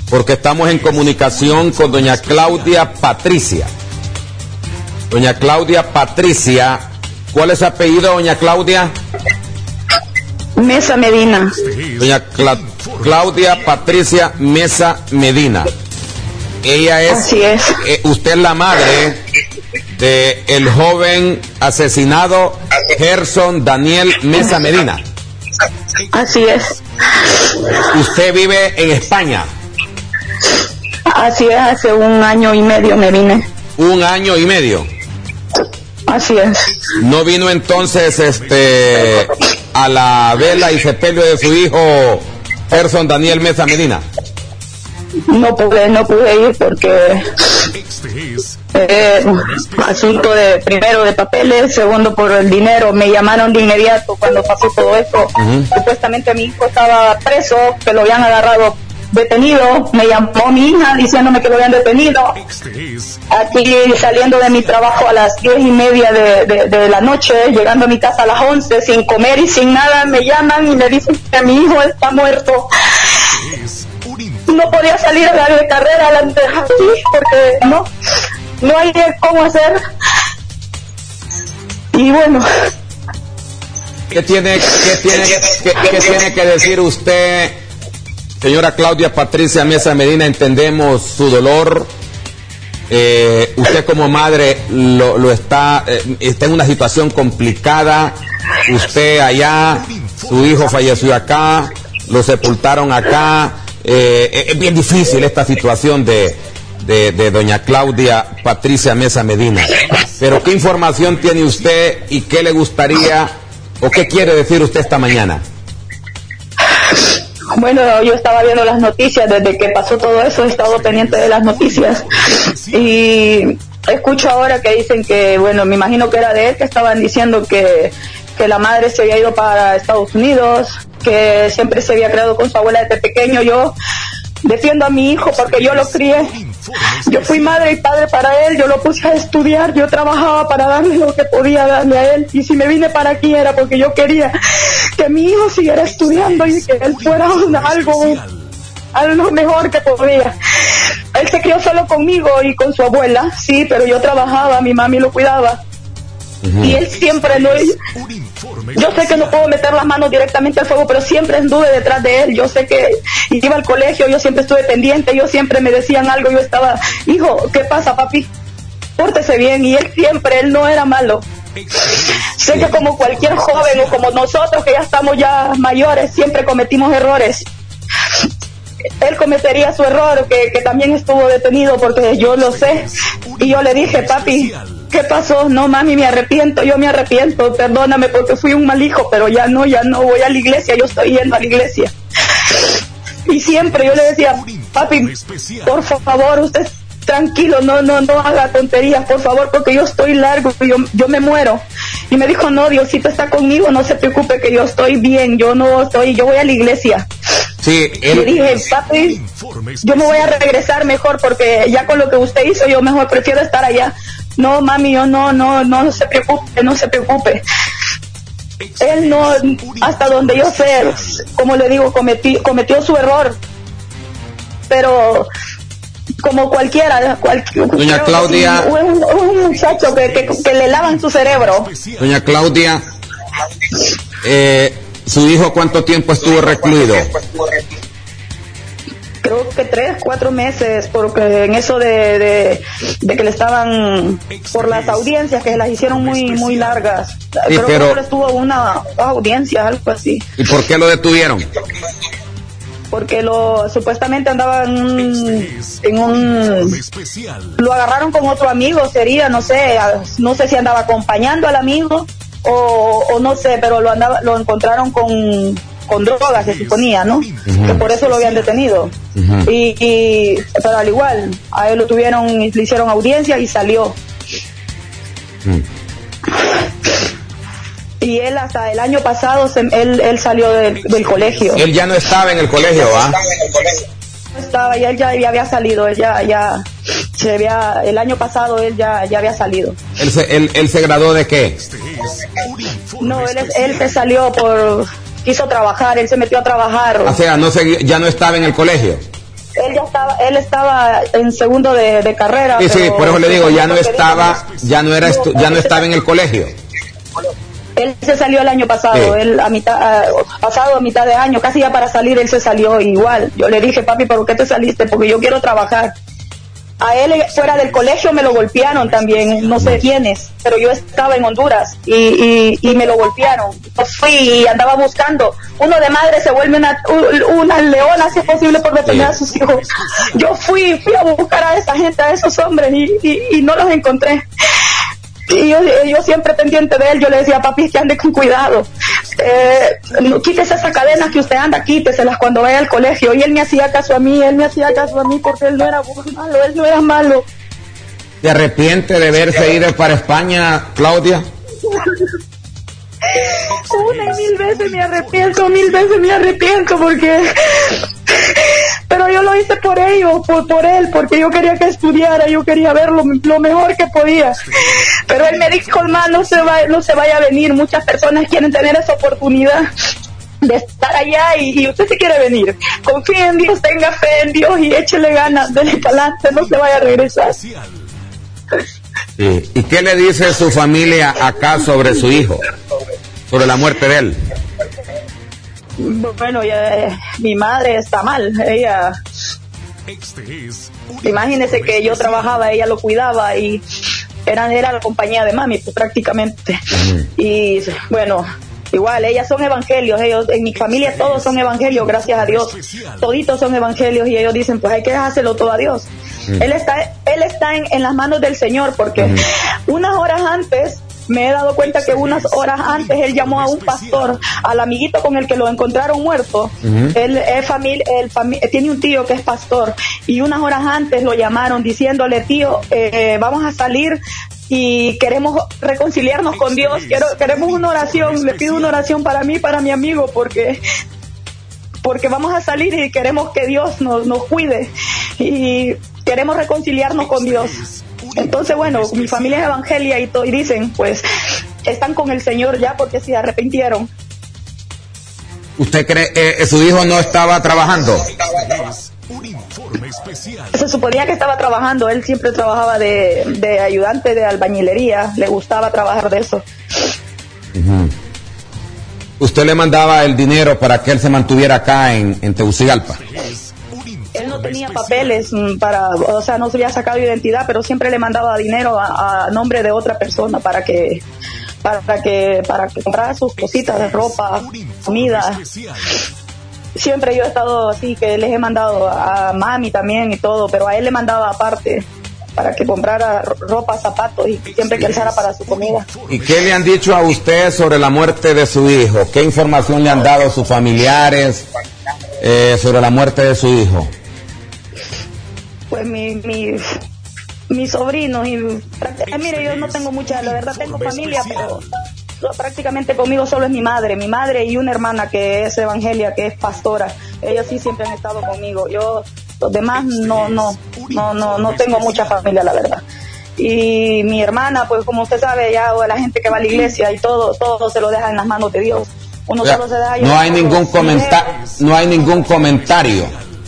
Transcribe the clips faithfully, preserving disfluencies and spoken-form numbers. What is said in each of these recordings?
porque estamos en comunicación con doña Claudia Patricia. Doña Claudia Patricia, ¿cuál es su apellido, doña Claudia? Mesa Medina. Doña Cla Claudia Patricia Mesa Medina. Ella es, Así es. Eh, usted es la madre de el joven asesinado Gerson Daniel Mesa Medina. Así es. Usted vive en España. Así es, hace un año y medio me vine. Un año y medio. Así es. ¿No vino entonces este a la vela y sepelio de su hijo Gerson Daniel Mesa Medina? No pude, no pude ir porque eh, asunto de, primero de papeles, segundo por el dinero. Me llamaron de inmediato cuando pasó todo esto. Uh-huh. Supuestamente mi hijo estaba preso, que lo habían agarrado detenido. Me llamó mi hija diciéndome que lo habían detenido. Aquí saliendo de mi trabajo a las diez y media de, de, de la noche, llegando a mi casa a las once, sin comer y sin nada, me llaman y me dicen que mi hijo está muerto. No podía salir a la de carrera delante de aquí porque no, no hay cómo hacer. Y bueno. ¿Qué tiene, qué tiene, qué, qué tiene que decir usted, señora Claudia Patricia Mesa Medina? Entendemos su dolor. Eh, usted como madre lo, lo está, eh, está en una situación complicada. Usted allá, su hijo falleció acá, lo sepultaron acá. Eh, es bien difícil esta situación de, de, de doña Claudia Patricia Mesa Medina. Pero ¿qué información tiene usted y qué le gustaría o qué quiere decir usted esta mañana? Bueno, yo estaba viendo las noticias desde que pasó todo eso, he estado pendiente de las noticias y escucho ahora que dicen que, bueno, me imagino que era de él, que estaban diciendo que, que la madre se había ido para Estados Unidos, que siempre se había creado con su abuela desde pequeño. Yo defiendo a mi hijo porque yo lo crié, yo fui madre y padre para él, yo lo puse a estudiar, yo trabajaba para darle lo que podía darle a él, y si me vine para aquí era porque yo quería que mi hijo siguiera estudiando y que él fuera una, algo, algo mejor que podía. Él se crió solo conmigo y con su abuela, sí, pero yo trabajaba, mi mami lo cuidaba. Uh-huh. Y él siempre no, yo sé que no puedo meter las manos directamente al fuego, pero siempre anduve detrás de él. Yo sé que iba al colegio, yo siempre estuve pendiente, yo siempre me decían algo, yo estaba, hijo, ¿qué pasa, papi? Pórtese bien. Y él siempre, él no era malo. Sé que como cualquier joven o como nosotros que ya estamos ya mayores, siempre cometimos errores. Él cometería su error, que, que también estuvo detenido, porque yo lo sé. Y yo le dije, papi, ¿qué pasó? No, mami, me arrepiento, yo me arrepiento, perdóname porque fui un mal hijo, pero ya no, ya no voy a la iglesia, yo estoy yendo a la iglesia. Y siempre yo le decía, papi, por favor, usted tranquilo, no, no, no haga tonterías, por favor, porque yo estoy largo, yo, yo me muero. Y me dijo, no, Diosito está conmigo, no se preocupe que yo estoy bien, yo no estoy, yo voy a la iglesia. Sí, él... Le dije, papi, yo me voy a regresar mejor porque ya con lo que usted hizo, yo mejor prefiero estar allá. No, mami, yo no, no, no se preocupe, no se preocupe. Él no, hasta donde yo sé, como le digo, cometí, cometió su error. Pero como cualquiera, cualquier, doña Claudia, un, un muchacho que, que, que le lavan su cerebro. Doña Claudia, eh, ¿su hijo cuánto tiempo estuvo recluido? Creo que tres, cuatro meses, porque en eso de, de, de que le estaban, por las audiencias que las hicieron muy muy largas. Sí, creo pero, que solo estuvo una audiencia, algo así. ¿Y por qué lo detuvieron? Porque lo supuestamente andaba en un, en un lo agarraron con otro amigo, sería, no sé, no sé si andaba acompañando al amigo o, o no sé, pero lo andaba, lo encontraron con con drogas, se suponía, ¿no? Uh-huh. Que por eso lo habían detenido. Uh-huh. y, y pero al igual, a él lo tuvieron, le hicieron audiencia y salió. Uh-huh. Y él hasta el año pasado, se, él, él salió del, del colegio. Él ya no estaba en el colegio, ¿ah? No estaba, ya él ya, ya había salido, él ya, ya, se había, el año pasado él ya, ya había salido. ¿Él se, él, él se graduó de qué? No, él, él se salió por... quiso trabajar, él se metió a trabajar. O sea, no se, ya no estaba en el colegio. él ya estaba, él estaba en segundo de, de carrera. Sí, sí, por eso le digo, ya no estaba, ya no era, estu- ya no estaba en el colegio. Él se salió el año pasado, sí. él a mitad, a, pasado a mitad de año, casi ya para salir, él se salió igual. Yo le dije, papi, ¿por qué te saliste? Porque yo quiero trabajar. A él fuera del colegio me lo golpearon también, no sé quiénes, pero yo estaba en Honduras y, y, y me lo golpearon. Yo fui y andaba buscando. Uno de madre se vuelve una, una leona si es posible por defender a sus hijos. Yo fui, fui a buscar a esa gente, a esos hombres y, y, y no los encontré. Y yo, yo siempre pendiente de él, yo le decía, papi, que ande con cuidado, eh, no, quítese esas cadenas que usted anda, quíteselas cuando vaya al colegio. Y él me hacía caso a mí, él me hacía caso a mí porque él no era malo, él no era malo. ¿Se arrepiente de haberse ido para España, Claudia? Una y mil veces me arrepiento, mil veces me arrepiento porque... Pero yo lo hice por ellos, por, por él, porque yo quería que estudiara, yo quería ver lo, lo mejor que podía. Pero él me dijo, hermano, no se va, no se vaya a venir. Muchas personas quieren tener esa oportunidad de estar allá y, y usted se quiere venir. Confíe en Dios, tenga fe en Dios y échele ganas, dele para adelante, no se vaya a regresar. Sí. ¿Y qué le dice su familia acá sobre su hijo? Sobre la muerte de él. Bueno, ya, eh, mi madre está mal, ella, imagínese que yo trabajaba, ella lo cuidaba y era, era la compañía de mami, pues, prácticamente. Uh-huh. Y bueno, igual, ellas son evangelios, ellos, en mi familia todos son evangelios, gracias a Dios, toditos son evangelios y ellos dicen, pues hay que dejárselo todo a Dios. Uh-huh. Él está, él está en, en las manos del Señor porque uh-huh. unas horas antes, me he dado cuenta que unas horas antes él llamó a un pastor, al amiguito con el que lo encontraron muerto. Uh-huh. Él es familia, él fami- tiene un tío que es pastor y unas horas antes lo llamaron diciéndole, tío, eh, vamos a salir y queremos reconciliarnos con Dios, Quiero, queremos una oración, le pido una oración para mí, para mi amigo, porque porque vamos a salir y queremos que Dios nos, nos cuide y queremos reconciliarnos con Dios. Entonces, bueno, mi familia es evangelia y, to- y dicen, pues, están con el Señor ya porque se arrepintieron. ¿Usted cree que eh, su hijo no estaba trabajando? Se suponía que estaba trabajando, él siempre trabajaba de, de ayudante de albañilería, le gustaba trabajar de eso. Uh-huh. ¿Usted le mandaba el dinero para que él se mantuviera acá en, en Tegucigalpa? Él no tenía papeles para, o sea, no se había sacado identidad, pero siempre le mandaba dinero a, a nombre de otra persona para que, para que, para que comprara sus cositas de ropa, comida. Siempre yo he estado así, que les he mandado a mami también y todo, pero a él le mandaba aparte para que comprara ropa, zapatos y siempre que alzara para su comida. ¿Y qué le han dicho a usted sobre la muerte de su hijo? ¿Qué información le han dado sus familiares eh, sobre la muerte de su hijo? Pues mi, mi, mis sobrinos y eh, mire, yo no tengo mucha, la verdad tengo familia, pero prácticamente conmigo solo es mi madre, mi madre y una hermana que es evangelia, que es pastora. Ellos sí siempre han estado conmigo. Yo, los demás no, no, no, no, no tengo mucha familia, la verdad. Y mi hermana, pues como usted sabe, ya o la gente que va a la iglesia y todo, todo se lo deja en las manos de Dios. Uno o sea, solo se deja no hay ningún comentario, no hay ningún comentario.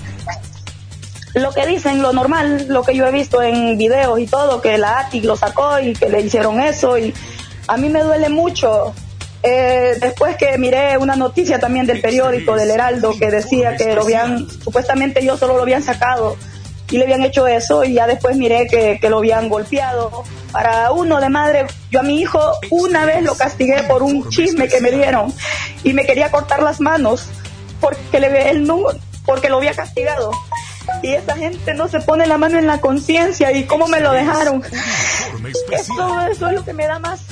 Lo que dicen, lo normal, lo que yo he visto en videos y todo, que la A T I lo sacó y que le hicieron eso, y a mí me duele mucho. Eh, después que miré una noticia también del periódico del Heraldo que decía que lo habían, supuestamente yo solo lo habían sacado y le habían hecho eso, y ya después miré que, que lo habían golpeado. Para uno de madre, yo a mi hijo una vez lo castigué por un chisme que me dieron y me quería cortar las manos porque le, él no, porque lo había castigado. Y esa gente no se pone la mano en la conciencia y cómo me lo dejaron. Eso, eso es lo que me da más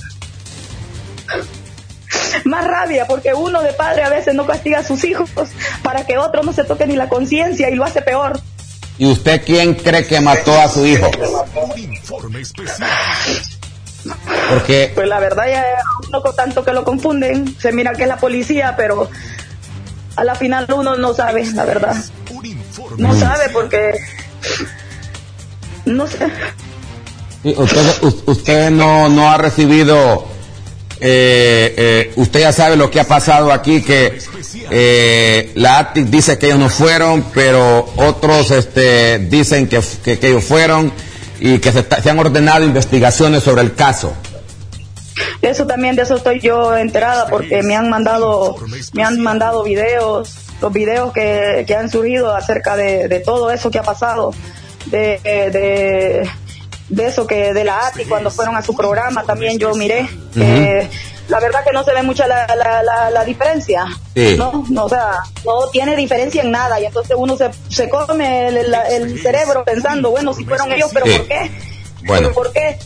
más rabia, porque uno de padre a veces no castiga a sus hijos para que otro no se toque ni la conciencia y lo hace peor. ¿Y usted quién cree que mató a su hijo? Porque pues la verdad ya uno con tanto que lo confunden, se mira que es la policía, pero a la final uno no sabe, la verdad. No sabe porque no sé. Usted, usted no, no ha recibido, eh, eh, usted ya sabe lo que ha pasado aquí, que Eh, la A T I C dice que ellos no fueron, pero otros este, dicen que, que, que ellos fueron y que se, se han ordenado investigaciones sobre el caso. Eso también, de eso estoy yo enterada, porque me han mandado me han mandado videos, los videos que, que han surgido acerca de, de todo eso que ha pasado, de, de, de eso que de la A T I cuando fueron a su programa también yo miré. Uh-huh. eh, la verdad que no se ve mucha la, la, la, la diferencia, sí. ¿no? no o sea, no tiene diferencia en nada, y entonces uno se, se come el, el, el cerebro pensando, bueno, si fueron ellos, pero sí. ¿por qué? Bueno. ¿Pero por qué?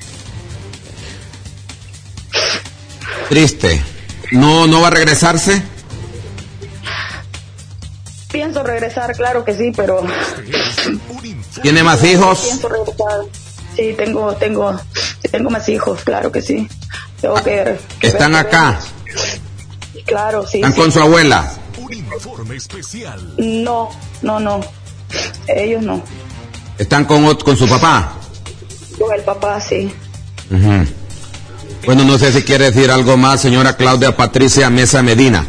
Triste. ¿No, no va a regresarse? Pienso regresar, claro que sí, pero... ¿Tiene más hijos? Pienso regresar. Sí, tengo, tengo, tengo más hijos, claro que sí. Tengo que, que ¿Están acá? Claro, sí. ¿Están sí. con su abuela? Un informe especial. No, no, no. Ellos no. ¿Están con, con su papá? Con el papá, sí. Uh-huh. Bueno, no sé si quiere decir algo más, señora Claudia Patricia Mesa Medina.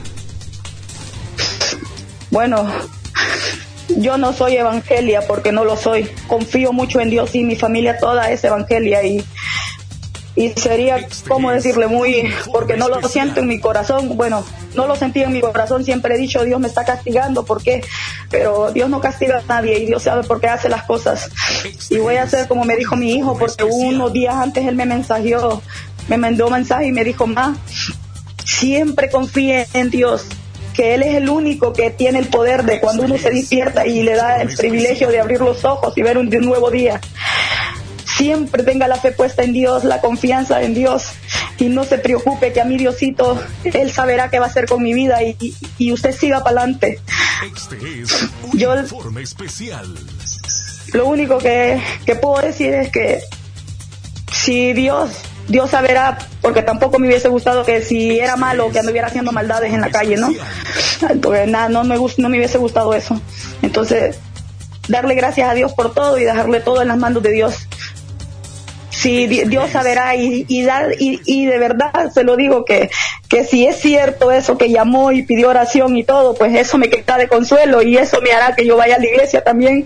Bueno, yo no soy evangelia porque no lo soy. Confío mucho en Dios y mi familia toda es evangelia, y y sería, ¿cómo decirle? Muy, porque no lo siento en mi corazón. Bueno, no lo sentí en mi corazón, siempre he dicho, Dios me está castigando, ¿por qué? Pero Dios no castiga a nadie y Dios sabe por qué hace las cosas. Y voy a hacer como me dijo mi hijo, porque unos días antes él me mensajeó, me mandó un mensaje y me dijo, ma, siempre confíe en Dios, que Él es el único que tiene el poder de cuando uno se despierta y le da el privilegio de abrir los ojos y ver un nuevo día. Siempre tenga la fe puesta en Dios, la confianza en Dios, y no se preocupe, que a mi Diosito, Él saberá qué va a hacer con mi vida, y, y, y usted siga para adelante. Este es un Yo, informe especial. Lo único que, que puedo decir es que si Dios, Dios saberá, porque tampoco me hubiese gustado que si era malo que anduviera haciendo maldades en la calle, ¿no? Entonces, nada, no me gust, no me hubiese gustado eso. Entonces, darle gracias a Dios por todo y dejarle todo en las manos de Dios. Si Dios saberá, y, y, dar, y, y de verdad se lo digo, que, que si es cierto eso que llamó y pidió oración y todo, pues eso me queda de consuelo y eso me hará que yo vaya a la iglesia también.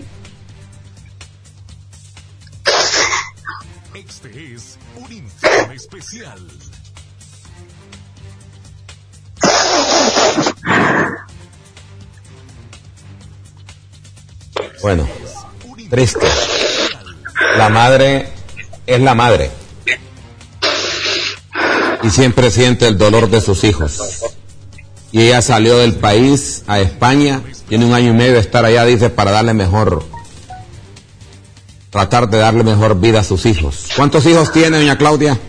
Este es un informe especial. Bueno, triste. La madre es la madre y siempre siente el dolor de sus hijos. Y ella salió del país a España, tiene un año y medio de estar allá, dice, para darle mejor, tratar de darle mejor vida a sus hijos. ¿Cuántos hijos tiene, doña Claudia?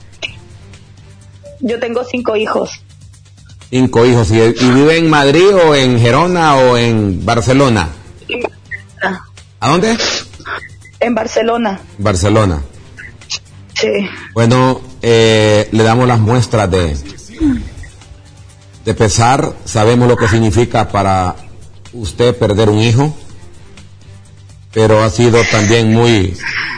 Yo tengo cinco hijos. Cinco hijos. ¿Y, y vive en Madrid o en Gerona o en Barcelona? ¿A dónde? En Barcelona. Barcelona. Sí. Bueno, eh, le damos las muestras de, de pesar. Sabemos lo que significa para usted perder un hijo, pero ha sido también muy,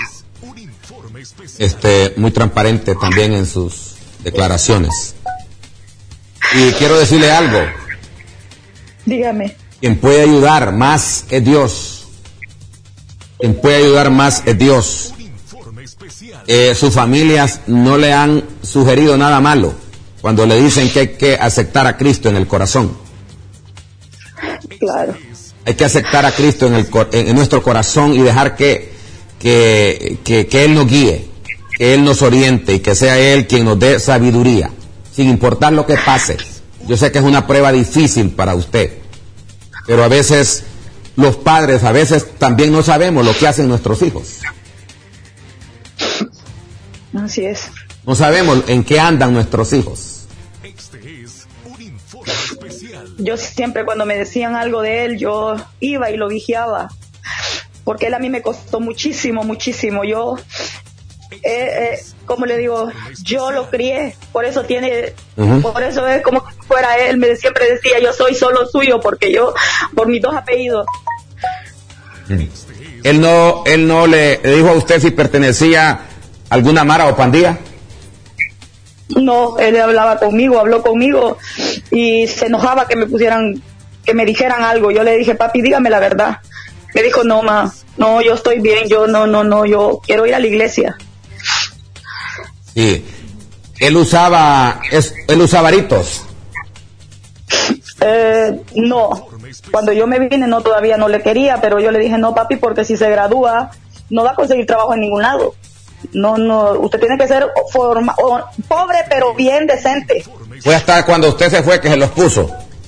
este, muy transparente también en sus declaraciones. Y quiero decirle algo. Dígame. Quien puede ayudar más es Dios. Quien puede ayudar más es Dios. Eh, sus familias no le han sugerido nada malo cuando le dicen que hay que aceptar a Cristo en el corazón. Claro. Hay que aceptar a Cristo en, el, en nuestro corazón y dejar que, que, que, que Él nos guíe, que Él nos oriente y que sea Él quien nos dé sabiduría, sin importar lo que pase. Yo sé que es una prueba difícil para usted, pero a veces los padres, a veces también no sabemos lo que hacen nuestros hijos. Así es. No sabemos en qué andan nuestros hijos. Este es un informe especial. Yo siempre, cuando me decían algo de él, yo iba y lo vigiaba, porque él a mí me costó muchísimo, muchísimo. Yo, eh, eh, como le digo, yo lo crié, por eso tiene, uh-huh. por eso es como si fuera él. Me siempre decía, yo soy solo suyo, porque yo, por mis dos apellidos. Uh-huh. Él no, él no le dijo a usted si pertenecía a alguna mara o pandilla. No, él hablaba conmigo, habló conmigo y se enojaba que me pusieran, que me dijeran algo. Yo le dije, papi, dígame la verdad. Me dijo, no, ma, no, yo estoy bien, yo no, no, no, yo quiero ir a la iglesia. Sí. Él usaba, es, él usaba aritos. Eh, no, cuando yo me vine no, todavía no le quería, pero yo le dije, no, papi, porque si se gradúa no va a conseguir trabajo en ningún lado. No, no, usted tiene que ser forma, o, pobre pero bien decente. Fue hasta cuando usted se fue que se los puso.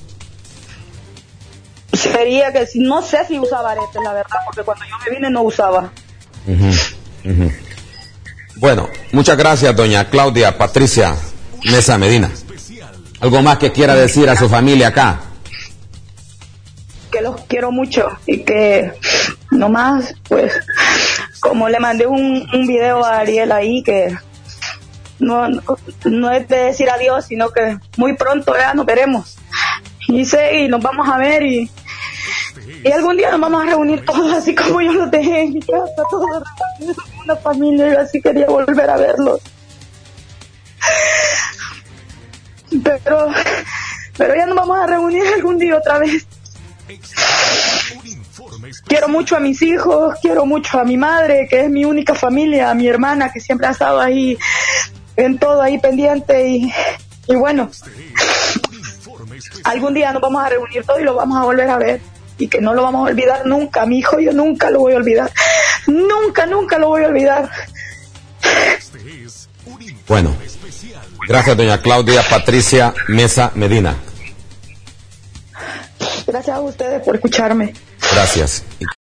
Sería que si, no sé si usaba aretes, la verdad, porque cuando yo me vine no usaba. Uh-huh, uh-huh. Bueno, muchas gracias, doña Claudia Patricia Mesa Medina. ¿Algo más que quiera decir a su familia acá? Que los quiero mucho y que nomás, pues, como le mandé un, un video a Ariel ahí, que no, no, no es de decir adiós, sino que muy pronto ya nos veremos. Y sé, y nos vamos a ver y, y algún día nos vamos a reunir todos, así como yo los dejé en mi casa, todos reunidos, una familia, y así quería volver a verlos. Pero, pero ya nos vamos a reunir algún día otra vez. Quiero mucho a mis hijos, quiero mucho a mi madre, que es mi única familia, a mi hermana, que siempre ha estado ahí en todo, ahí pendiente, y, y bueno, algún día nos vamos a reunir todos y lo vamos a volver a ver, y que no lo vamos a olvidar nunca. A mi hijo yo nunca lo voy a olvidar, nunca, nunca lo voy a olvidar. Bueno, gracias, doña Claudia Patricia Mesa Medina. Gracias a ustedes por escucharme. Gracias.